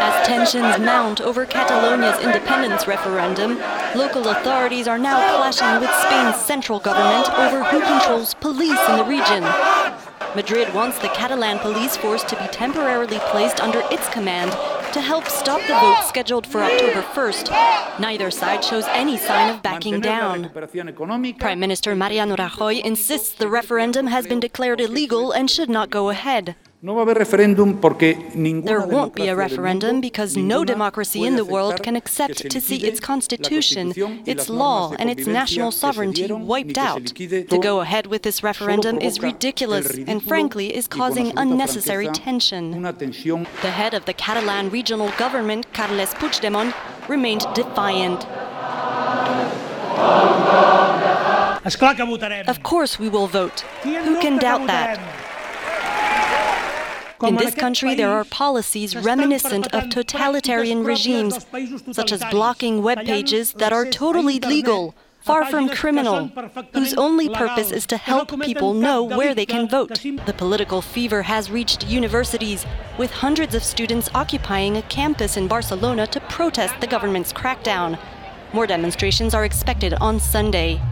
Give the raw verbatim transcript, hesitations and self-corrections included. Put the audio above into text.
As tensions mount over Catalonia's independence referendum, local authorities are now clashing with Spain's central government over who controls police in the region. Madrid wants the Catalan police force to be temporarily placed under its command to help stop the vote scheduled for October first. Neither side shows any sign of backing down. Prime Minister Mariano Rajoy insists the referendum has been declared illegal and should not go ahead. There won't be a referendum because no democracy in the world can accept to see its constitution, its law, and its national sovereignty wiped out. To go ahead with this referendum is ridiculous and, frankly, is causing unnecessary tension. The head of the Catalan regional government, Carles Puigdemont, remained defiant. Of course we will vote. Who can doubt that? In this country, there are policies reminiscent of totalitarian regimes, such as blocking web pages that are totally legal, far from criminal, whose only purpose is to help people know where they can vote. The political fever has reached universities, with hundreds of students occupying a campus in Barcelona to protest the government's crackdown. More demonstrations are expected on Sunday.